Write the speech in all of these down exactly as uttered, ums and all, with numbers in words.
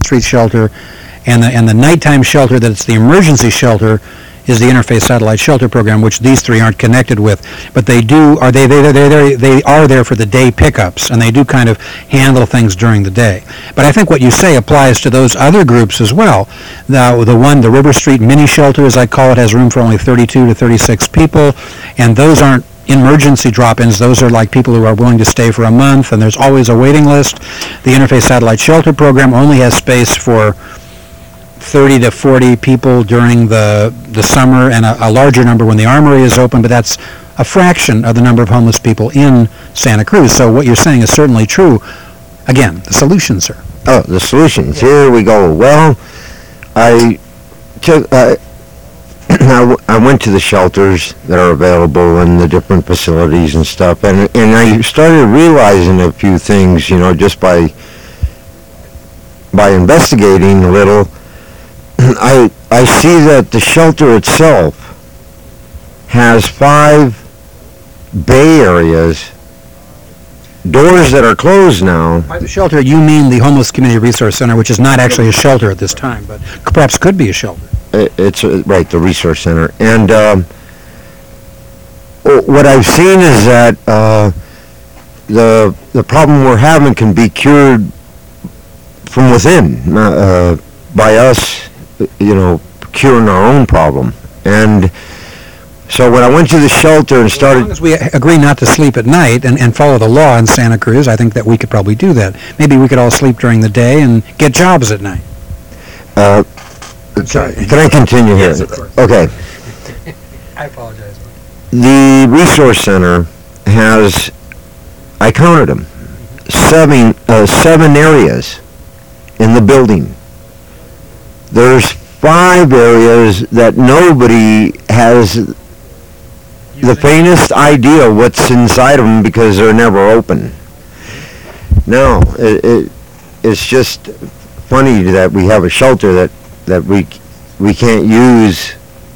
Street shelter, and the and the nighttime shelter that's the emergency shelter is the Interfaith Satellite Shelter Program, which these three aren't connected with. But they do are they they they they they are there for the day pickups, and they do kind of handle things during the day. But I think what you say applies to those other groups as well. Now, the one, the River Street Mini Shelter, as I call it, has room for only thirty-two to thirty-six people, and those aren't emergency drop-ins. Those are like people who are willing to stay for a month, and there's always a waiting list. The Interfaith Satellite Shelter Program only has space for thirty to forty people during the the summer, and a, a larger number when the Armory is open, but that's a fraction of the number of homeless people in Santa Cruz. So what you're saying is certainly true. Again, the solutions, sir. Oh, the solutions. Here we go. Well, I took, uh, I, w- I went to the shelters that are available in the different facilities and stuff, and and I started realizing a few things, you know, just by by investigating a little. I I see that the shelter itself has five bay areas, doors that are closed now. By the shelter, you mean the Homeless Community Resource Center, which is not actually a shelter at this time, but perhaps could be a shelter. It, it's uh, right, the resource center, and um, what I've seen is that uh, the the problem we're having can be cured from within uh, by us. You know, curing our own problem. And so when I went to the shelter and started... As long as we agree not to sleep at night and, and follow the law in Santa Cruz, I think that we could probably do that. Maybe we could all sleep during the day and get jobs at night. Uh, sorry. Can I continue here? Yes, of course. Okay. I apologize. The Resource Center has, I counted them, seven, uh, seven areas in the building. There's five areas that nobody has the faintest idea what's inside of them because they're never open. No, it, it it's just funny that we have a shelter that, that we we can't use,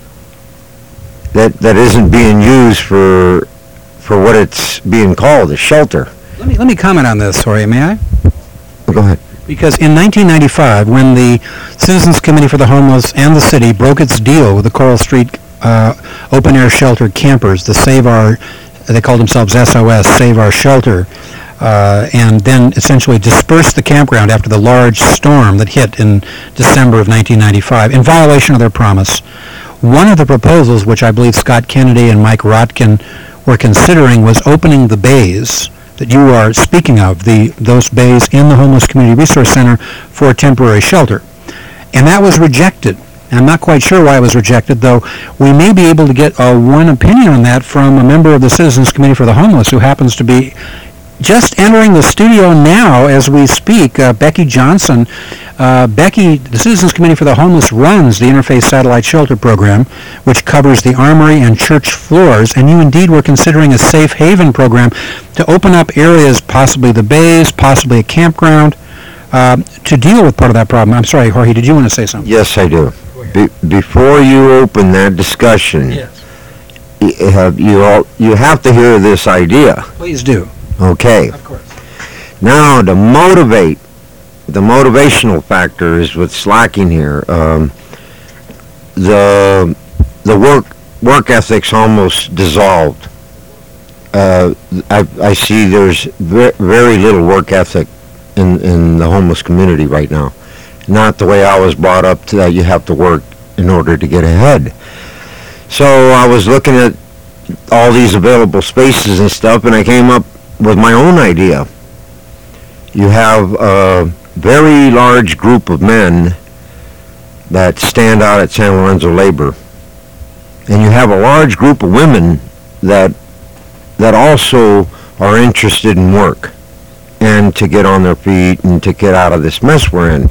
that that isn't being used for for what it's being called, a shelter. Let me let me comment on this, Jorge, may I? Go ahead. Because in nineteen ninety-five, when the Citizens Committee for the Homeless and the city broke its deal with the Coral Street uh, open-air shelter campers, the Save Our, they called themselves S O S, Save Our Shelter, uh, and then essentially dispersed the campground after the large storm that hit in December of nineteen ninety-five, in violation of their promise. One of the proposals, which I believe Scott Kennedy and Mike Rotkin were considering, was opening the bays that you are speaking of, the those bays in the Homeless Community Resource Center for temporary shelter. And that was rejected. And I'm not quite sure why it was rejected, though we may be able to get uh, one opinion on that from a member of the Citizens Committee for the Homeless who happens to be just entering the studio now as we speak, uh, Becky Johnson. Uh, Becky, the Citizens Committee for the Homeless runs the Interfaith Satellite Shelter Program, which covers the Armory and church floors, and you indeed were considering a safe haven program to open up areas, possibly the bays, possibly a campground, uh, to deal with part of that problem. I'm sorry, Jorge, did you want to say something? Yes, I do. Be- before you open that discussion, Yes. you have, you, all, you have to hear this idea. Please do. Okay. Of course. Now, to motivate, the motivational factor is what's lacking here. Um, the the work work ethic's almost dissolved. Uh, I, I see there's ve- very little work ethic in, in the homeless community right now. Not the way I was brought up to that you have to work in order to get ahead. So I was looking at all these available spaces and stuff, and I came up with my own idea. You have a very large group of men that stand out at San Lorenzo Labor, and you have a large group of women that that also are interested in work and to get on their feet and to get out of this mess we're in.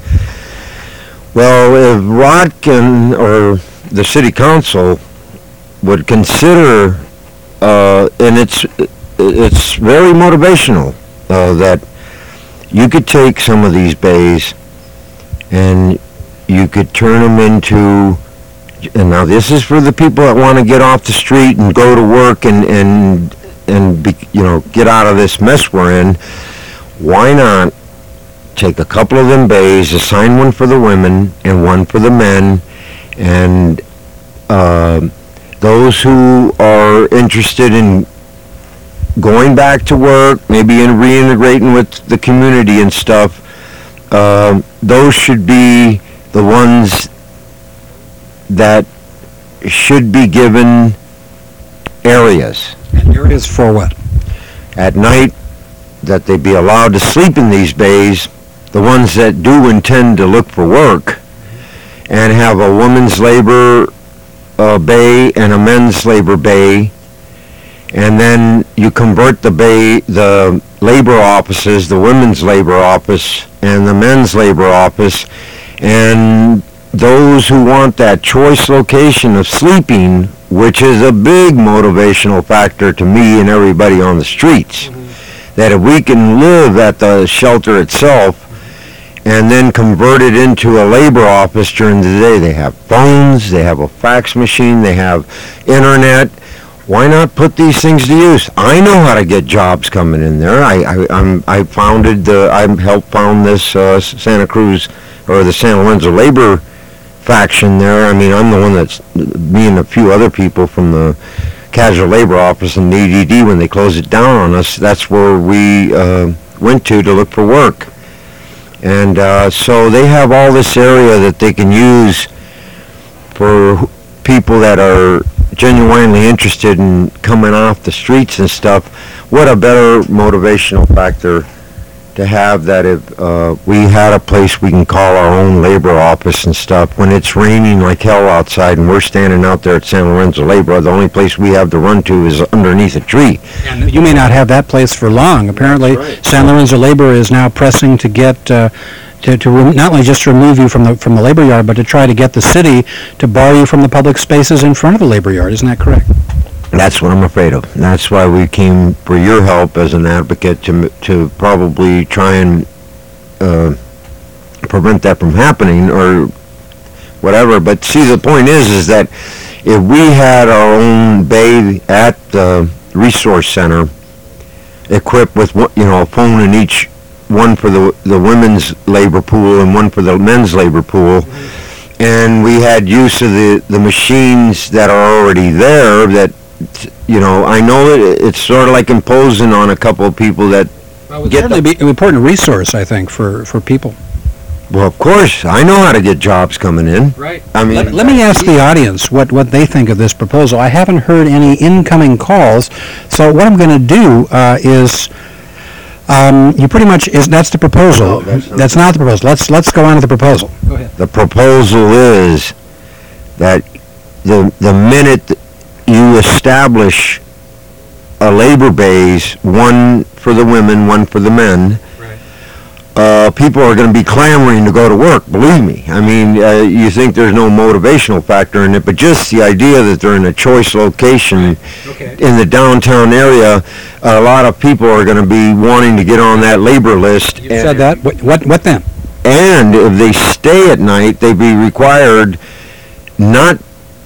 Well, if Rotkin or the city council would consider, uh, and it's it's very motivational, uh, that you could take some of these bays and you could turn them into, and now this is for the people that want to get off the street and go to work and and and be, you know, get out of this mess we're in. Why not take a couple of them bays, assign one for the women and one for the men, and uh, those who are interested in going back to work, maybe in reintegrating with the community and stuff, uh, those should be the ones that should be given areas. And areas for what? At night, that they be allowed to sleep in these bays, the ones that do intend to look for work, and have a women's labor uh, bay and a men's labor bay, and then you convert the bay, the labor offices, the women's labor office and the men's labor office, and those who want that choice location of sleeping, which is a big motivational factor to me and everybody on the streets, mm-hmm. that if we can live at the shelter itself and then convert it into a labor office during the day, they have phones, they have a fax machine, they have internet. Why not put these things to use? I know how to get jobs coming in there. I I I'm, I founded the I helped found this uh, Santa Cruz or the San Lorenzo labor faction there. I mean, I'm the one that's, me and a few other people from the casual labor office in the E D D, when they closed it down on us, that's where we uh, went to to look for work. And uh, so they have all this area that they can use for people that are genuinely interested in coming off the streets and stuff. What a better motivational factor to have that if uh, we had a place we can call our own labor office and stuff. When it's raining like hell outside and we're standing out there at San Lorenzo Labor, the only place we have to run to is underneath a tree. And you may not have that place for long. Apparently, right. San Lorenzo Labor is now pressing to get uh, to, to re- not only just to remove you from the from the labor yard, but to try to get the city to bar you from the public spaces in front of the labor yard. Isn't that correct? That's what I'm afraid of. That's why we came for your help as an advocate to to probably try and uh, prevent that from happening or whatever. But see, the point is, is that if we had our own bay at the resource center, equipped with you know a phone in each, one for the the women's labor pool and one for the men's labor pool. Mm-hmm. And we had use of the the machines that are already there that. You know, I know it, it's sort of like imposing on a couple of people that well, it would certainly be an important resource, I think, for, for people. Well, of course, I know how to get jobs coming in. Right. I mean, let, let me ask the audience what, what they think of this proposal. I haven't heard any incoming calls, so what I'm going to do uh, is, um, you pretty much is that's the proposal. No, that's, not, that's not the proposal. Let's let's go on to the proposal. Go ahead. The proposal is that the the minute. Th- you establish a labor base, one for the women, one for the men, right. uh, people are going to be clamoring to go to work, believe me. I mean, uh, you think there's no motivational factor in it, but just the idea that they're in a choice location right. okay. in the downtown area, a lot of people are going to be wanting to get on that labor list. You said that. What, what, what then? And if they stay at night, they'd be required not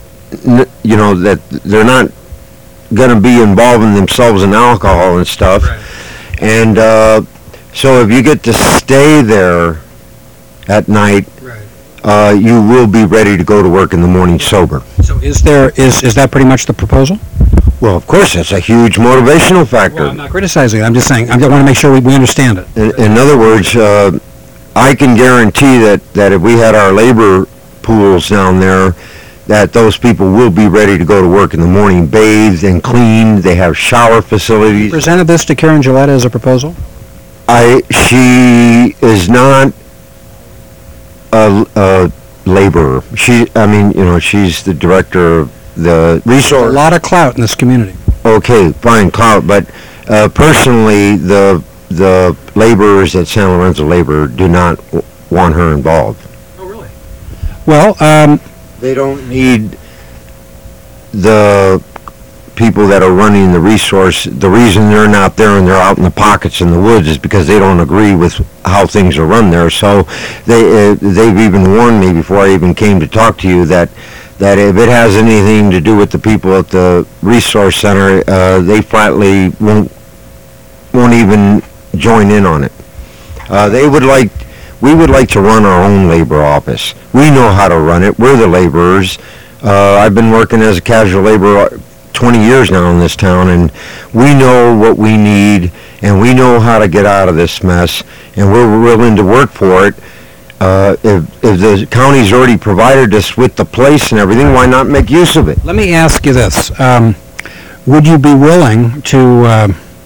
you know, that they're not going to be involving themselves in alcohol and stuff. Right. And uh, so if you get to stay there at night, right. uh, you will be ready to go to work in the morning sober. So is there is is that pretty much the proposal? Well, of course, that's a huge motivational factor. Well, I'm not criticizing it. I'm just saying, I want to make sure we, we understand it. In, in other words, uh, I can guarantee that, that if we had our labor pools down there, that those people will be ready to go to work in the morning, bathed and cleaned. They have shower facilities. You presented this to Karen Gillette as a proposal? I she is not a, a laborer. She, I mean, you know, she's the director of the resource. A lot of clout in this community. Okay, fine, clout. But uh, personally, the the laborers at San Lorenzo Labor do not w- want her involved. Oh, really? Well, um... they don't need the people that are running the resource. The reason they're not there and they're out in the pockets in the woods is because they don't agree with how things are run there. So they, uh, they've even warned me before I even came to talk to you that, that if it has anything to do with the people at the resource center, uh, they flatly won't, won't even join in on it. Uh, they would like, we would like to run our own labor office. We know how to run it. We're the laborers. Uh, I've been working as a casual laborer twenty years now in this town, and we know what we need, and we know how to get out of this mess, and we're willing to work for it. Uh, if, if the county's already provided us with the place and everything, why not make use of it? Let me ask you this. Um, would you be willing to, uh,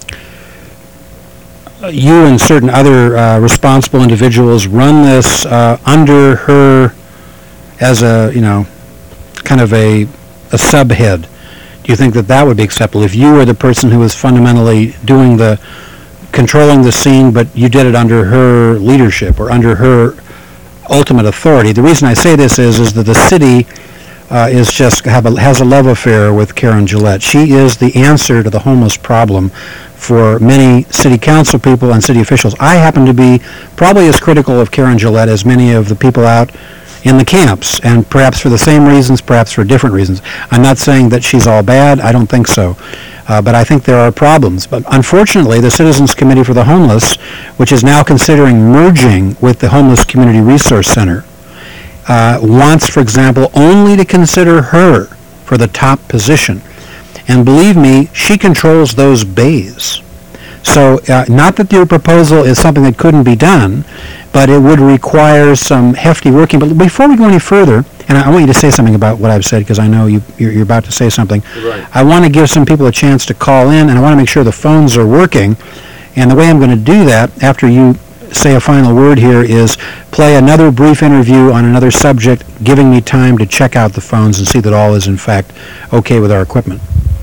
you and certain other uh, responsible individuals, run this uh, under her as a, you know, kind of a, a subhead? Do you think that that would be acceptable if you were the person who was fundamentally doing the, controlling the scene, but you did it under her leadership or under her ultimate authority? The reason I say this is, is that the city uh, is just have a, has a love affair with Karen Gillette. She is the answer to the homeless problem for many city council people and city officials. I happen to be probably as critical of Karen Gillette as many of the people out in the camps, and perhaps for the same reasons, perhaps for different reasons. I'm not saying that she's all bad. I don't think so. Uh, but I think there are problems. But unfortunately, the Citizens Committee for the Homeless, which is now considering merging with the Homeless Community Resource Center, uh, wants, for example, only to consider her for the top position. And believe me, she controls those bays. So uh, not that your proposal is something that couldn't be done, but it would require some hefty working. But before we go any further, and I want you to say something about what I've said, because I know you, you're, you're about to say something. Right. I want to give some people a chance to call in, and I want to make sure the phones are working. And the way I'm going to do that, after you say a final word here, is play another brief interview on another subject, giving me time to check out the phones and see that all is, in fact, okay with our equipment.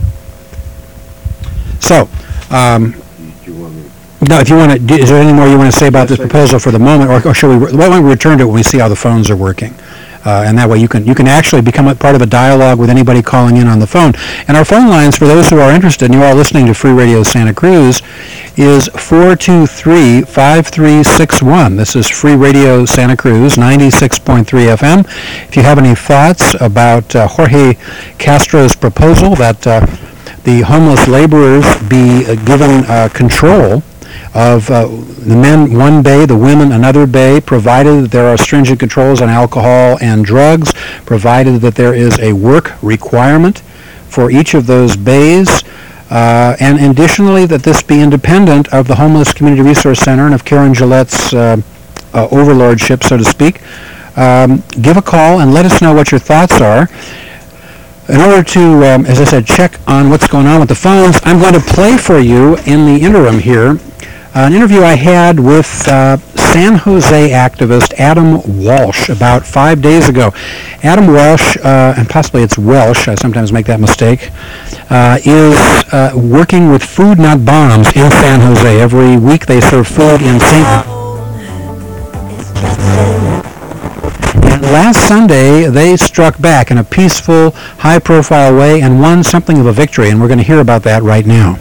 So, um, no, if you want to, is there any more you want to say about this proposal for the moment, or, or shall we, why don't we return to it when we see how the phones are working? Uh, and that way you can you can actually become a part of a dialogue with anybody calling in on the phone. And our phone lines, for those who are interested, and you are listening to Free Radio Santa Cruz, is four two three, five three six one. This is Free Radio Santa Cruz, ninety-six point three F M. If you have any thoughts about uh, Jorge Castro's proposal that uh, the homeless laborers be uh, given uh, control of uh, the men one bay, the women another bay, provided that there are stringent controls on alcohol and drugs, provided that there is a work requirement for each of those bays, uh, and additionally that this be independent of the Homeless Community Resource Center and of Karen Gillette's uh, uh, overlordship, so to speak. Um, give a call and let us know what your thoughts are. In order to, um, as I said, check on what's going on with the phones, I'm going to play for you in the interim here Uh, an interview I had with uh, San Jose activist Adam Walsh about five days ago. Adam Walsh, uh, and possibly it's Welsh, I sometimes make that mistake, uh, is uh, working with Food Not Bombs in San Jose. Every week they serve food in Saint And last Sunday, they struck back in a peaceful, high-profile way and won something of a victory, and we're going to hear about that right now.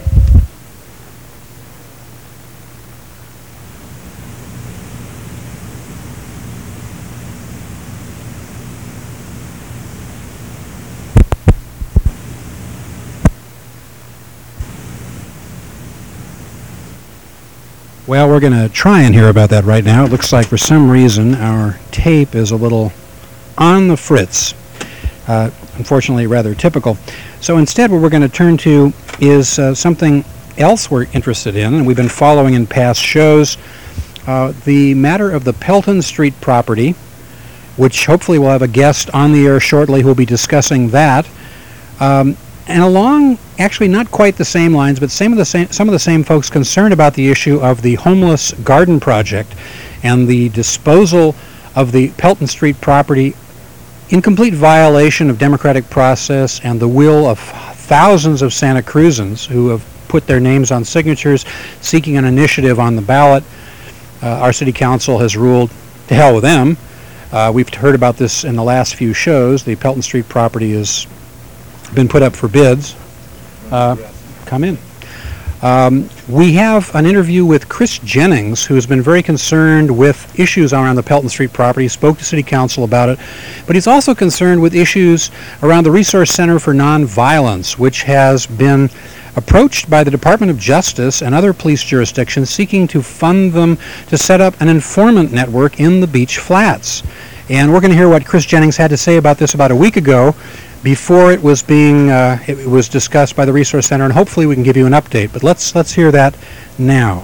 Well, we're going to try and hear about that right now. It looks like for some reason our tape is a little on the fritz. Uh, unfortunately, rather typical. So instead, what we're going to turn to is uh, something else we're interested in, and we've been following in past shows, uh, the matter of the Pelton Street property, which hopefully we'll have a guest on the air shortly who will be discussing that. Um, And along, actually not quite the same lines, but some of the same, some of the same folks concerned about the issue of the homeless garden project and the disposal of the Pelton Street property in complete violation of democratic process and the will of thousands of Santa Cruzans who have put their names on signatures seeking an initiative on the ballot. Uh, our city council has ruled to hell with them. Uh, we've heard about this in the last few shows. The Pelton Street property is been put up for bids. Uh, come in. Um, we have an interview with Chris Jennings, who has been very concerned with issues around the Pelton Street property, spoke to City Council about it, but he's also concerned with issues around the Resource Center for Nonviolence, which has been approached by the Department of Justice and other police jurisdictions seeking to fund them to set up an informant network in the Beach Flats. And we're going to hear what Chris Jennings had to say about this about a week ago, before it was being uh, it was discussed by the Resource Center, and hopefully we can give you an update. But let's let's hear that now.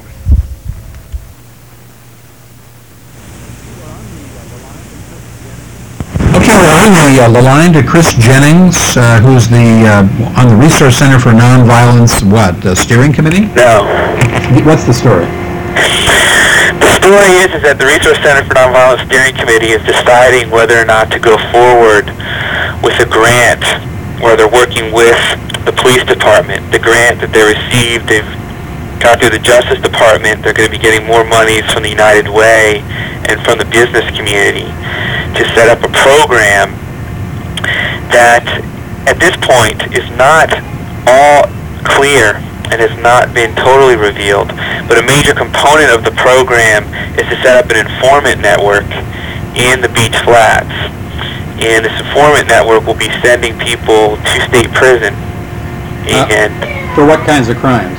Okay, we're on the, uh, the line to Chris Jennings, uh, who's the uh, on the Resource Center for Nonviolence, what, uh, steering committee? No. What's the story? The story is, is that the Resource Center for Nonviolence Steering Committee is deciding whether or not to go forward with a grant where they're working with the police department. The grant that they received, they've got through the Justice Department. They're going to be getting more monies from the United Way and from the business community to set up a program that at this point is not all clear and has not been totally revealed. But a major component of the program is to set up an informant network in the Beach Flats. And this informant network will be sending people to state prison. And uh, for what kinds of crimes?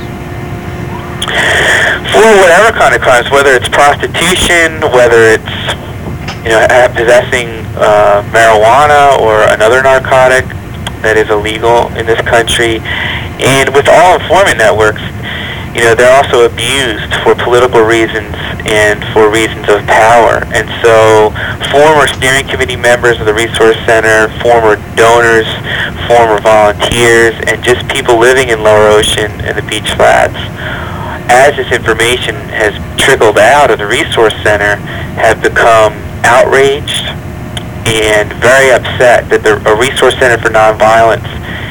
For whatever kind of crimes, whether it's prostitution, whether it's, you know, possessing uh, marijuana or another narcotic that is illegal in this country. And with all informant networks, you know, they're also abused for political reasons and for reasons of power. And so former steering committee members of the Resource Center, former donors, former volunteers, and just people living in Lower Ocean and the Beach Flats, as this information has trickled out of the Resource Center, have become outraged and very upset that the a Resource Center for Nonviolence,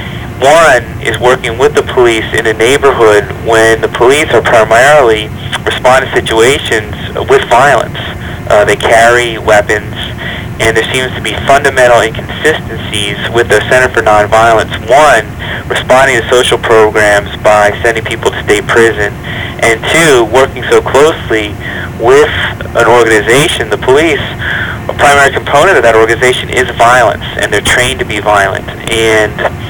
one, is working with the police in a neighborhood when the police are primarily responding to situations with violence. Uh, they carry weapons, and there seems to be fundamental inconsistencies with the Center for Nonviolence. One, responding to social programs by sending people to state prison, and two, working so closely with an organization, the police. A primary component of that organization is violence, and they're trained to be violent. And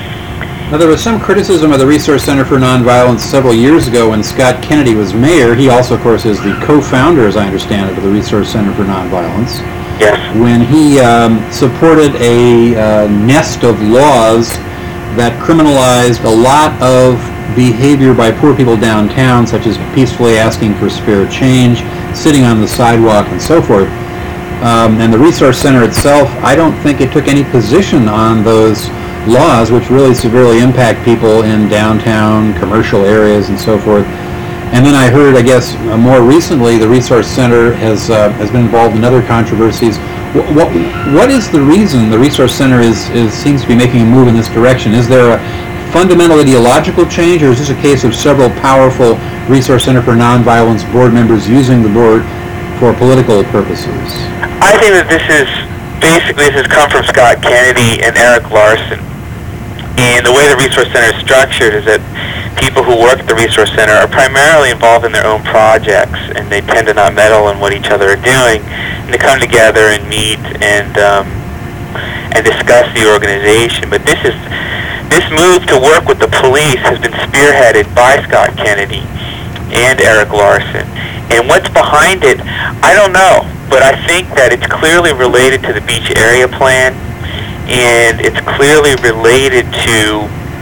now, there was some criticism of the Resource Center for Nonviolence several years ago when Scott Kennedy was mayor. He also, of course, is the co-founder, as I understand it, of the Resource Center for Nonviolence. Yes. When he um, supported a uh, nest of laws that criminalized a lot of behavior by poor people downtown, such as peacefully asking for spare change, sitting on the sidewalk, and so forth. Um, and the Resource Center itself, I don't think it took any position on those laws, which really severely impact people in downtown, commercial areas, and so forth. And then I heard, I guess, uh, more recently, the Resource Center has uh, has been involved in other controversies. What, what what is the reason the Resource Center is, is seems to be making a move in this direction? Is there a fundamental ideological change, or is this a case of several powerful Resource Center for Nonviolence board members using the board for political purposes? I think that this is basically this has come from Scott Kennedy and Eric Larson. And the way the Resource Center is structured is that people who work at the Resource Center are primarily involved in their own projects, and they tend to not meddle in what each other are doing. And they come together and meet and um, and discuss the organization. But this is this move to work with the police has been spearheaded by Scott Kennedy and Eric Larson. And what's behind it, I don't know. But I think that it's clearly related to the beach area plan. And it's clearly related to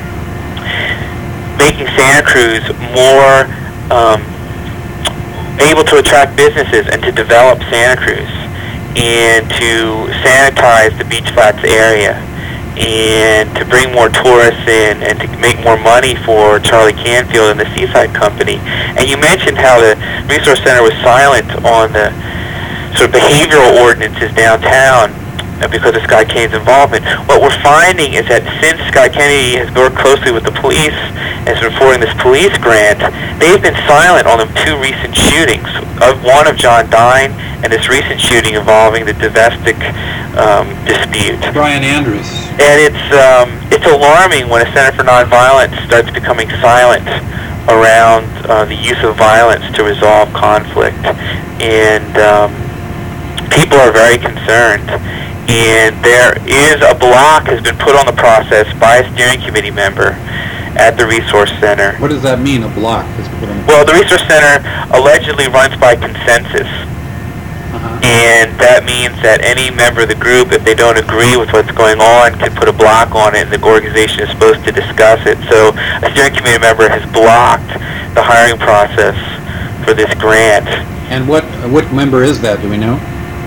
making Santa Cruz more um, able to attract businesses and to develop Santa Cruz and to sanitize the Beach Flats area and to bring more tourists in and to make more money for Charlie Canfield and the Seaside Company. And you mentioned how the Resource Center was silent on the sort of behavioral ordinances downtown because of Scott Kennedy's involvement. What we're finding is that since Scott Kennedy has worked closely with the police and has been forwarding this police grant, they've been silent on the two recent shootings, of one of John Dine and this recent shooting involving the domestic um, dispute. Brian Andrews. And it's um, it's alarming when a Center for Nonviolence starts becoming silent around uh, the use of violence to resolve conflict. And um, people are very concerned. And there is a block has been put on the process by a steering committee member at the Resource Center. What does that mean, a block? Is what I'm- Well, the Resource Center allegedly runs by consensus. Uh-huh. And that means that any member of the group, if they don't agree with what's going on, can put a block on it, and the organization is supposed to discuss it. So a steering committee member has blocked the hiring process for this grant. And what what member is that? Do we know?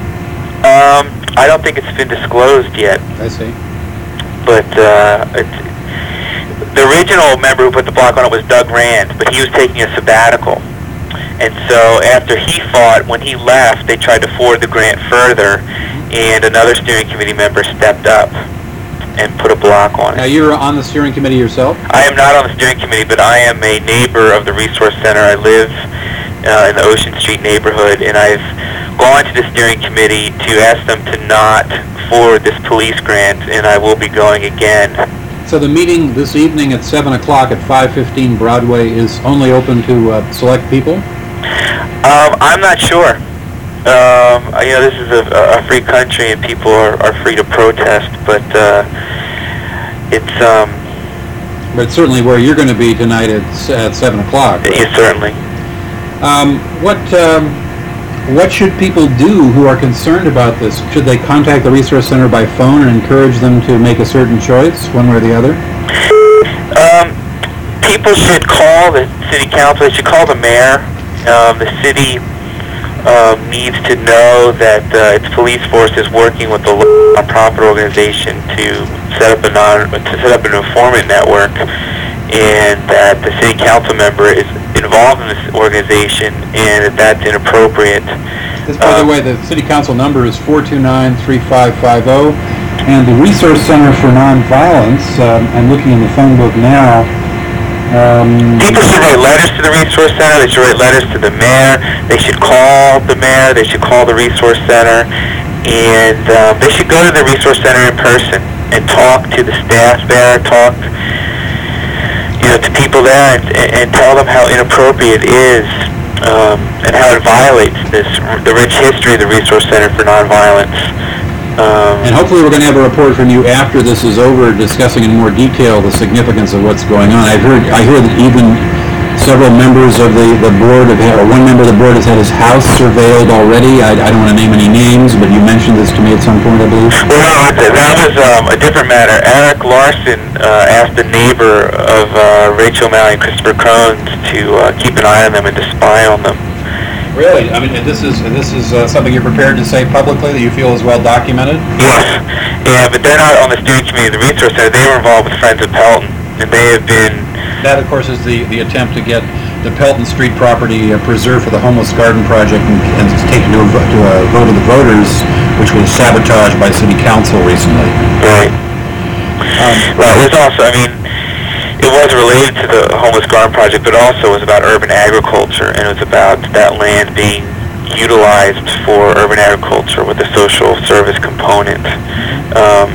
Um, I don't think it's been disclosed yet, I see. but uh, it's, the original member who put the block on it was Doug Rand, but he was taking a sabbatical. And so after he fought, when he left, they tried to forward the grant further, and another steering committee member stepped up and put a block on Now, it. you're on the steering committee yourself? I am not on the steering committee, but I am a neighbor of the Resource Center. I live uh, in the Ocean Street neighborhood, and I've gone to the steering committee to ask them to not forward this police grant, and I will be going again. So the meeting this evening at seven o'clock at five fifteen Broadway is only open to uh, select people? Um, I'm not sure. Um, you know, this is a, a free country, and people are, are free to protest, but uh, it's, um, But certainly where you're going to be tonight at, s- at seven o'clock. right? yeah, certainly. Um, what, um, what should people do who are concerned about this? Should they contact the Resource Center by phone and encourage them to make a certain choice, one way or the other? Um, people should call the city council. They should call the mayor. Um, the city um, needs to know that uh, its police force is working with the local nonprofit organization to set up a non to set up an informant network, and that the city council member is involved in this organization, and that that's inappropriate. This, by the Um, way, the city council number is four two nine, three five five zero, and the Resource Center for Nonviolence, um, I'm looking in the phone book now. Um, People should write letters to the Resource Center. They should write letters to the mayor. They should call the mayor. They should call the Resource Center. And um, they should go to the Resource Center in person and talk to the staff there, talk you know, to people there, and, and tell them how inappropriate it is um, and how it violates this the rich history of the Resource Center for Nonviolence. Um, And hopefully we're going to have a report from you after this is over, discussing in more detail the significance of what's going on. I've heard, I hear that even several members of the, the board, have had, or one member of the board has had his house surveilled already. I, I don't want to name any names, but you mentioned this to me at some point, I believe. Well, no, that was um, a different matter. Eric Larson uh, asked a neighbor of uh, Rachel Malley and Christopher Crohn's to uh, keep an eye on them and to spy on them. Really? I mean, this is this is uh, something you're prepared to say publicly that you feel is well documented? Yes. Yeah, but they're not on the steering committee of the Resource Center. They were involved with Friends of Pelton, and they have been... That, of course, is the, the attempt to get the Pelton Street property uh, preserved for the Homeless Garden Project and, and taken to a, vo- to a vote of the voters, which was sabotaged by City Council recently. Right. Um, Well, it was also, I mean, it was related to the Homeless Garden Project, but also was about urban agriculture, and it was about that land being utilized for urban agriculture with a social service component. Um,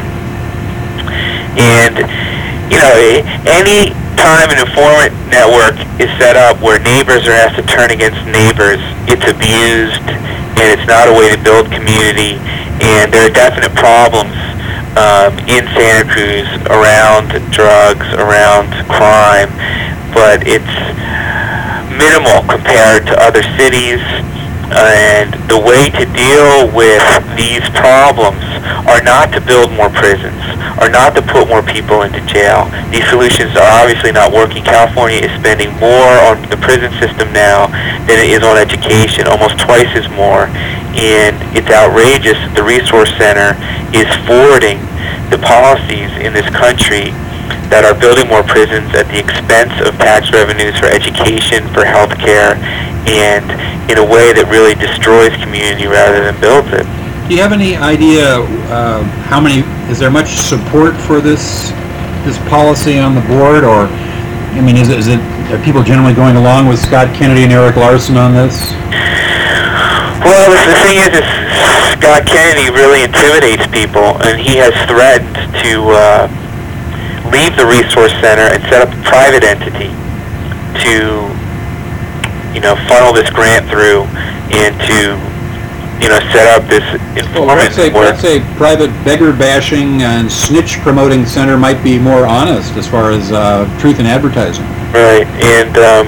and, you know, any time an informant network is set up where neighbors are asked to turn against neighbors, it's abused, and it's not a way to build community, and there are definite problems Um, in Santa Cruz around drugs, around crime, but it's minimal compared to other cities, and the way to deal with these problems are not to build more prisons, are not to put more people into jail. These solutions are obviously not working. California is spending more on the prison system now than it is on education, almost twice as more, and it's outrageous that the Resource Center is forwarding the policies in this country that are building more prisons at the expense of tax revenues for education, for health care, and in a way that really destroys community rather than builds it. Do you have any idea uh, how many, is there much support for this this policy on the board, or, I mean, is it, is it are people generally going along with Scott Kennedy and Eric Larson on this? Well, the, the thing is, is Scott Kennedy really intimidates people, and he has threatened to uh, leave the Resource Center and set up a private entity to, you know, funnel this grant through and to you know, set up this Well, let's informant say, work. let's say private beggar bashing and snitch promoting center might be more honest as far as uh, truth in advertising. Right, and um,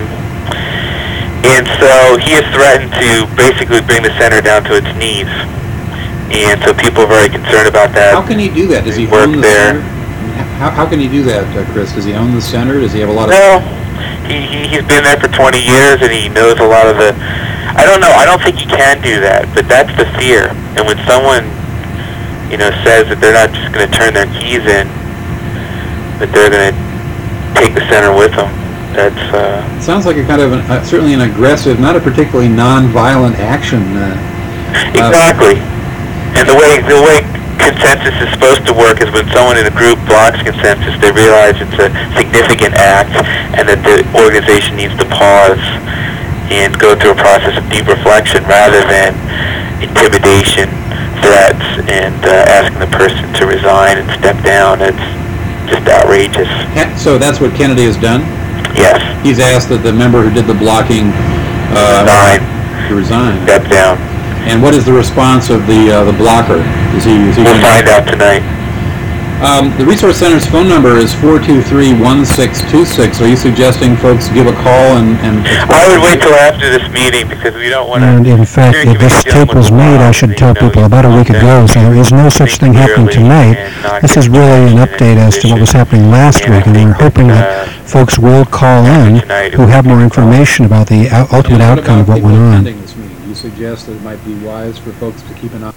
and so he has threatened to basically bring the center down to its knees, and so people are very concerned about that. How can he do that? Does he Work own the there. center? How, how can he do that, uh, Chris? Does he own the center? Does he have a lot of... No, he, he he's been there for twenty years, and he knows a lot of the. I don't know. I don't think he can do that, but that's the fear. And when someone, you know, says that they're not just going to turn their keys in, that they're going to take the center with them, that's. Uh, Sounds like a kind of an, uh, certainly an aggressive, not a particularly non-violent action. Uh, exactly. And the way the way consensus is supposed to work is when someone in a group blocks consensus, they realize it's a significant act, and that the organization needs to pause and go through a process of deep reflection rather than intimidation, threats, and uh, asking the person to resign and step down. It's just outrageous. uh, so that's what Kennedy has done? Yes. He's asked that the member who did the blocking uh, Resign. to resign. Step down. And what is the response of the uh, the blocker? Is he? Is he We'll gonna- find out tonight. Um, the Resource Center's phone number is four two three, one six two six. Are you suggesting folks give a call and... and I would wait till after this meeting because we don't want to... And in fact, if this tape was made, I should tell people about a week ago, so there is no such thing happening tonight. This is really an update as to what was happening last week, and we're hoping that folks will call in who have more information about the out- ultimate And what outcome of about what went people on. attending this meeting? Do you suggest that it might be wise for folks to keep an eye?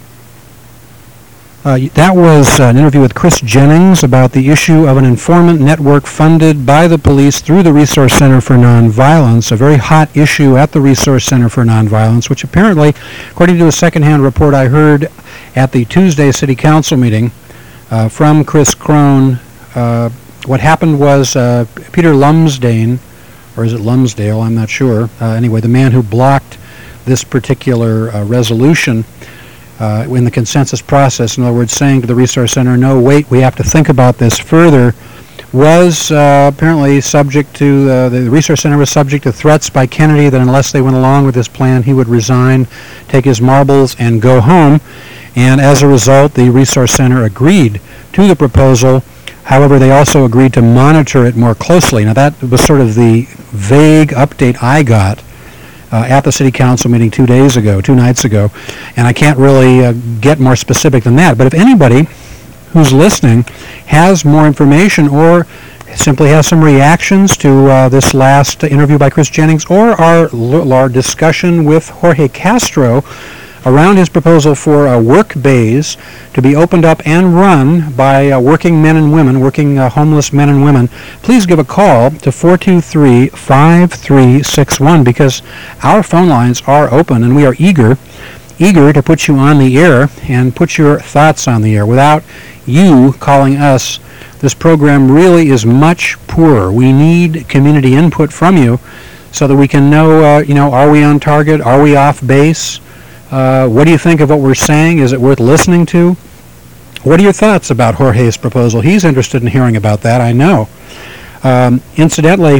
Uh, that was uh, an interview with Chris Jennings about the issue of an informant network funded by the police through the Resource Center for Nonviolence, a very hot issue at the Resource Center for Nonviolence, which apparently, according to a secondhand report I heard at the Tuesday City Council meeting uh, from Chris Crone, uh, what happened was uh, Peter Lumsdane, or is it Lumsdale, I'm not sure, uh, anyway, the man who blocked this particular uh, resolution Uh, in the consensus process, in other words, saying to the Resource Center, no, wait, we have to think about this further, was uh, apparently subject to, uh, the Resource Center was subject to threats by Kennedy that unless they went along with this plan, he would resign, take his marbles, and go home. And as a result, the Resource Center agreed to the proposal. However, they also agreed to monitor it more closely. Now, that was sort of the vague update I got Uh, at the City Council meeting two days ago, two nights ago, and I can't really uh, get more specific than that. But if anybody who's listening has more information or simply has some reactions to uh, this last interview by Chris Jennings or our, our discussion with Jorge Castro around his proposal for uh, work bays to be opened up and run by uh, working men and women, working uh, homeless men and women, please give a call to four two three, five three six one because our phone lines are open and we are eager, eager to put you on the air and put your thoughts on the air. Without you calling us, this program really is much poorer. We need community input from you so that we can know, uh, you know, are we on target? Are we off base? Uh, what do you think of what we're saying? Is it worth listening to? What are your thoughts about Jorge's proposal? He's interested in hearing about that, I know. Um, incidentally,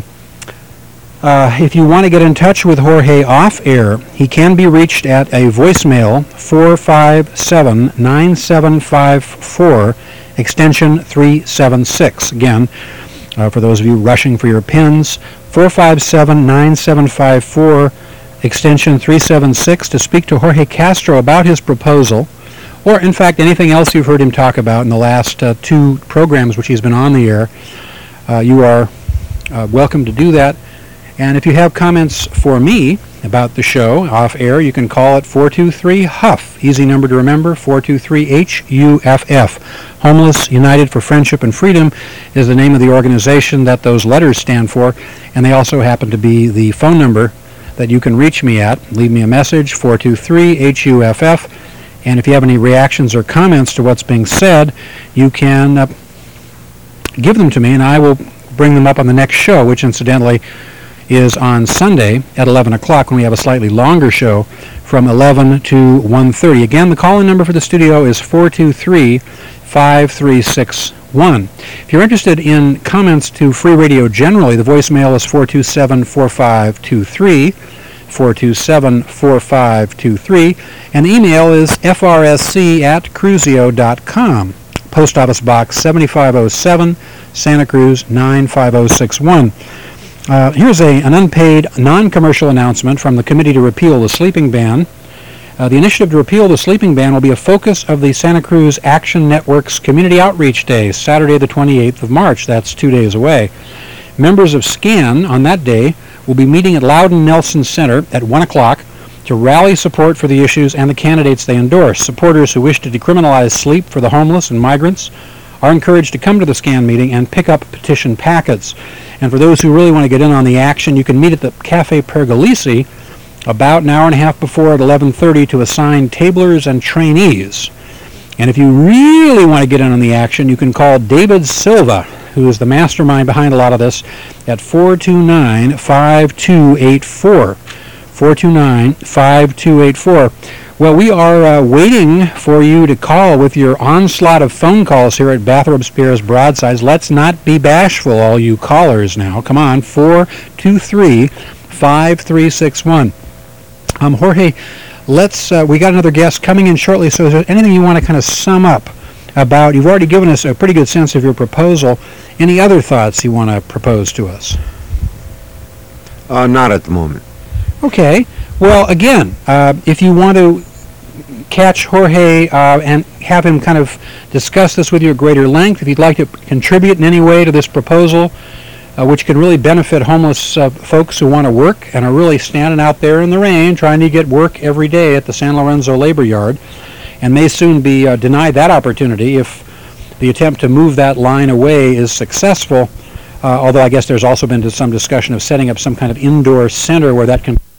uh, if you want to get in touch with Jorge off-air, he can be reached at a voicemail four five seven, nine seven five four, extension three seven six. Again, uh, for those of you rushing for your pins, four five seven, nine seven five four, extension three seven six, to speak to Jorge Castro about his proposal, or in fact anything else you've heard him talk about in the last uh, two programs which he's been on the air. Uh, you are uh, welcome to do that. And if you have comments for me about the show off air, you can call at four two three H U F F. Easy number to remember, four two three H U F F. Homeless United for Friendship and Freedom is the name of the organization that those letters stand for, and they also happen to be the phone number that you can reach me at. Leave me a message, four two three H U F F, and if you have any reactions or comments to what's being said, you can uh, give them to me, and I will bring them up on the next show, which incidentally is on Sunday at eleven o'clock when we have a slightly longer show from eleven to one thirty. Again, the call-in number for the studio is four two three, five three six one. If you're interested in comments to Free Radio generally, the voicemail is four two seven, four five two three. four two seven, four five two three. And the email is f r s c at cruzio dot com. Post Office Box seventy-five oh seven, Santa Cruz nine five oh six one. Uh, here's a, an unpaid, non-commercial announcement from the Committee to Repeal the Sleeping Ban. Uh, the initiative to repeal the sleeping ban will be a focus of the Santa Cruz Action Network's Community Outreach Day, Saturday the twenty-eighth of March. That's two days away. Members of SCAN on that day will be meeting at Loudon Nelson Center at one o'clock to rally support for the issues and the candidates they endorse. Supporters who wish to decriminalize sleep for the homeless and migrants are encouraged to come to the SCAN meeting and pick up petition packets. And for those who really want to get in on the action, you can meet at the Cafe Pergolesi about an hour and a half before at eleven thirty to assign tablers and trainees. And if you really want to get in on the action, you can call David Silva, who is the mastermind behind a lot of this, at four two nine, five two eight four. four two nine, five two eight four. Well, we are uh, waiting for you to call with your onslaught of phone calls here at Bathrobe Spears Broadsides. Let's not be bashful, all you callers now. Come on, four two three, five three six one. Um, Jorge, let's, uh, we got another guest coming in shortly, so is there anything you want to kind of sum up about, you've already given us a pretty good sense of your proposal. Any other thoughts you want to propose to us? Uh, not at the moment. Okay. Well, again, uh, if you want to catch Jorge uh, and have him kind of discuss this with you at greater length, if you'd like to contribute in any way to this proposal, uh, which could really benefit homeless uh, folks who want to work and are really standing out there in the rain trying to get work every day at the San Lorenzo Labor Yard, and may soon be uh, denied that opportunity if the attempt to move that line away is successful, uh, although I guess there's also been some discussion of setting up some kind of indoor center where that can